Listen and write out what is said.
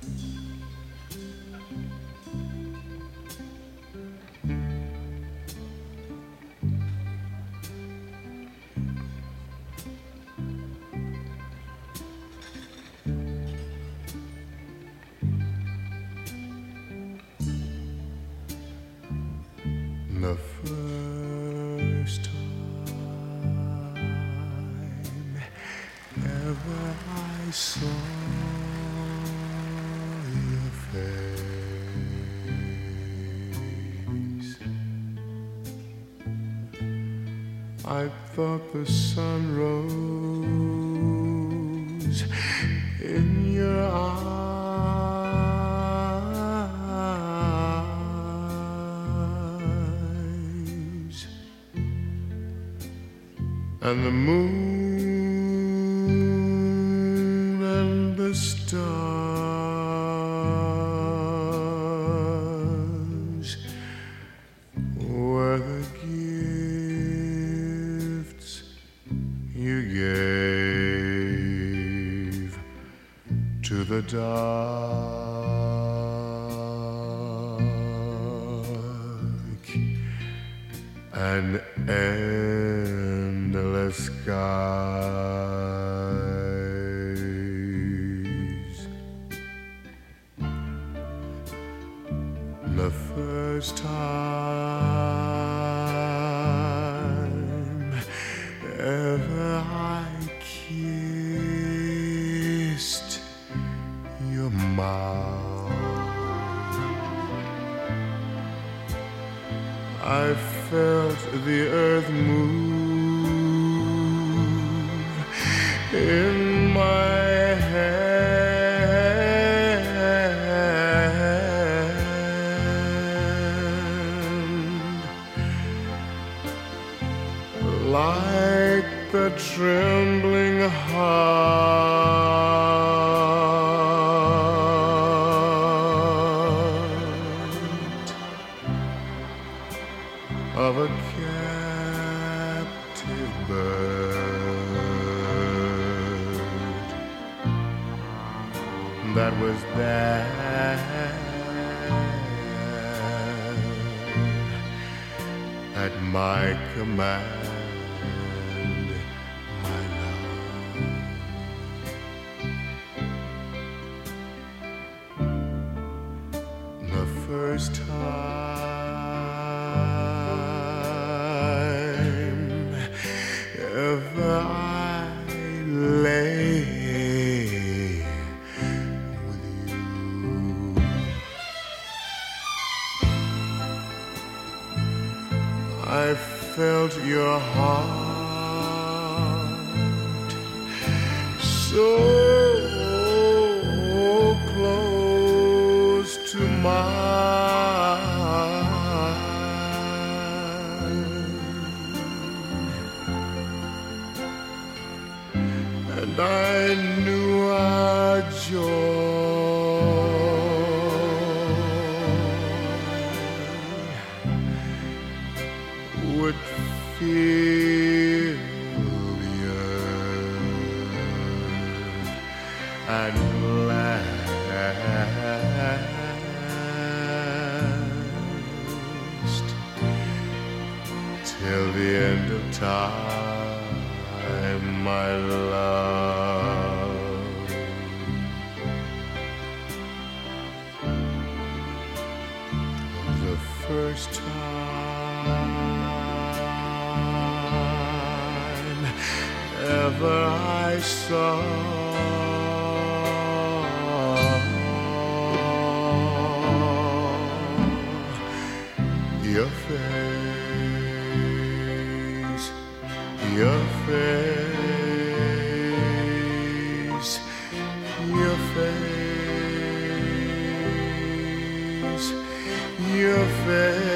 The first time ever I saw your face, I thought the sun rose in your eyes, and the moon and the stars were the gifts you gave to the dark and endless skies. The first time ever I kissed your mouth, I felt the earth move in my hand, like the trembling heart of a captive bird that was there at my command, my love. The first time ever I lay with you, I felt your heart so close to mine, and I knew our joy would fill the earth and last till the end of time, my love. The first time ever I saw your face, your face, your face, your face.